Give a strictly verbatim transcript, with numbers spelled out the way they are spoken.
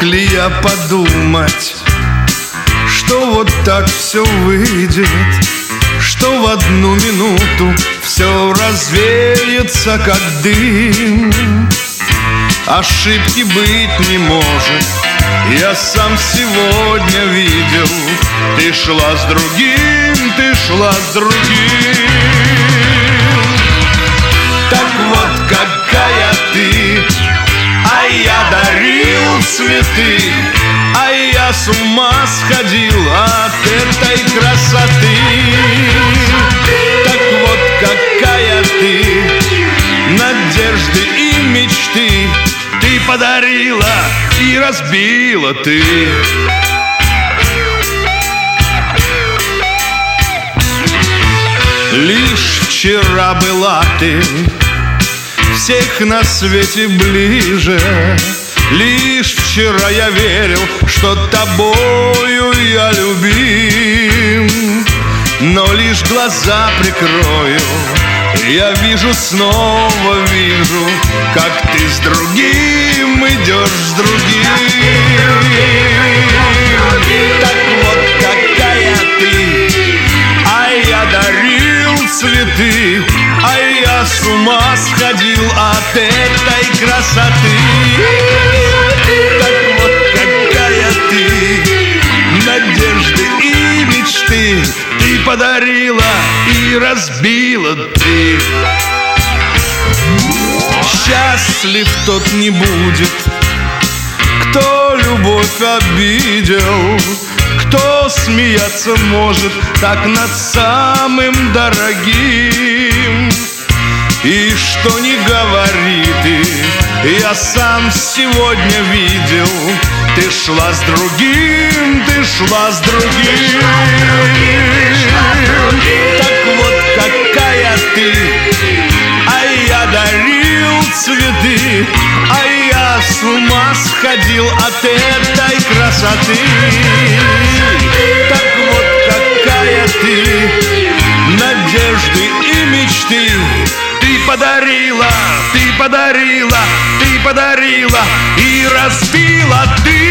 ли я подумать, что вот так все выйдет, что в одну минуту все развеется, как дым? Ошибки быть не может, я сам сегодня видел. Ты шла с другим, ты шла с другим. Так вот какая ты, а я дарил цветы, а я с ума сходил от этой красоты. Так вот какая ты, надежды и мечты ты подарила и разбила ты. Лишь вчера была ты всех на свете ближе. Лишь вчера я верил, что тобою я любим. Но лишь глаза прикрою, я вижу, снова вижу, как ты с другим идешь, с другим. Так вот какая ты, а я дарил цветы, а я с ума сходил от этой красоты. Так вот какая ты, надежды и мечты ты подарила и разбила ты. Счастлив тот не будет, кто любовь обидел, кто смеяться может так над самым дорогим. И что ни говори ты, я сам сегодня видел. Ты шла с другим, ты шла с другим. Так вот какая ты, а я дарил цветы, а я с ума сходил от этой красоты. Так вот какая ты, надежды и мечты ты подарила, ты подарила, ты подарила и разбила ты.